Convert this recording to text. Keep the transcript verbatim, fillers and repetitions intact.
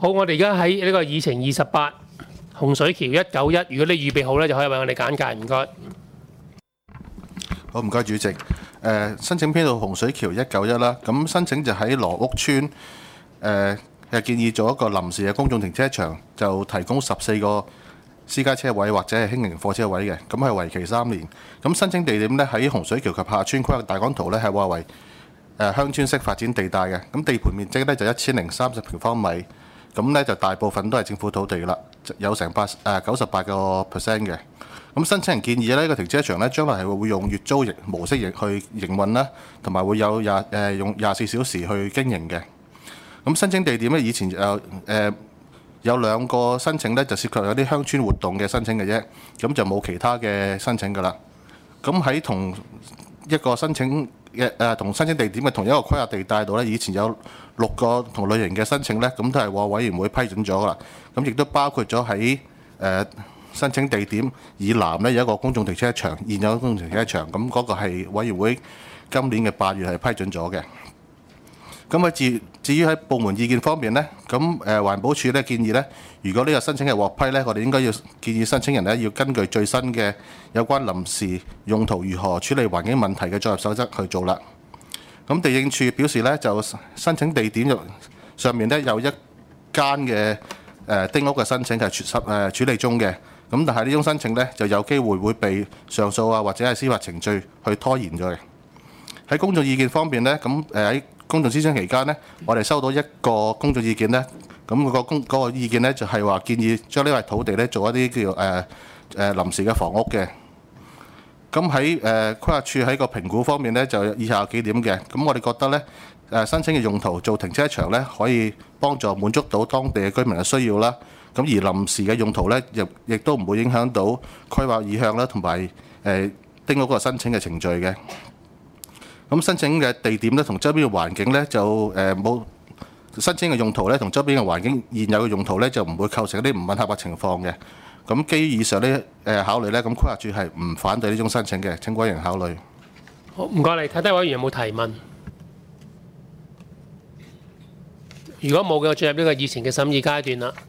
好，我哋而家喺呢個議程二十八洪水橋一九一，如果你預備好咧，就可以為我哋簡介，唔該。 好，唔該主席。誒、呃，申請編號洪水橋一九一啦，咁申請就喺羅屋村，誒、呃，係建議做一個臨時嘅公眾停車場，就提供十四個私家車位或者係輕型貨車位嘅，咁係為期三年。咁申請地點呢，喺洪水橋及下村規劃大綱圖呢，係話為誒、呃、鄉村式發展地帶嘅，咁地盤面積呢，就一千零三十平方米。咁咧就大部分都係政府土地啦，有成八誒九十八個 percent 嘅。咁申請人建議咧，呢個停車場咧將來係會用月租型模式去營運啦，同埋會有廿誒用廿四小時去經營嘅。咁申請地點咧，以前有誒、呃、有兩個申請咧，就涉及有啲鄉村活動嘅申請嘅啫，咁就冇其他嘅申請噶啦。咁喺同一個申請嘅誒同申請地點嘅同一個規劃地帶度咧，以前有六個同類型嘅申請咧，咁都係獲委員會批准咗噶啦。咁亦都包括咗喺誒申請地點以南咧有一個公眾停車場，現有公眾停車場，咁嗰個係委員會今年嘅八月係批准咗嘅。咁喺至至於喺部門意見方面咧，咁誒環保署咧建議咧，如果呢個申請係獲批咧，我哋應該要建議申請人咧要根據最新嘅有關臨時用途如何處理環境問題嘅作業守則去做啦。咁地政處表示咧，就申請地點上面咧有一間嘅誒丁屋嘅申請係處誒處理中嘅，咁但係呢種申請咧就有機會會被上訴啊或者係司法程序去拖延咗嘅。喺公眾意見方面咧，咁誒喺公眾諮詢期間呢，我哋收到一個公眾意見呢，咁、那個公嗰、那個意見呢，就係、是、話建議將呢塊土地呢做一啲叫做誒誒臨時嘅房屋嘅。咁喺誒規劃署喺個評估方面呢，就以下有幾點嘅。咁我哋覺得呢，誒申請嘅用途做停車場呢，可以幫助滿足到當地嘅居民嘅需要啦。咁而臨時嘅用途呢，亦亦都唔會影響到規劃意向啦，同埋誒丁屋個申請嘅程序嘅。咁申請嘅地點咧，同周邊嘅環境咧就誒冇申請嘅用途咧，同周邊嘅環境現有嘅用途咧就唔會構成一啲唔吻合嘅情況嘅。咁基於以上呢誒考慮咧，咁規劃署係唔反對呢種申請嘅，請委員考慮。 好，唔該你。睇睇委員有冇提問？如果冇嘅，我進入呢個議程嘅審議階段啦。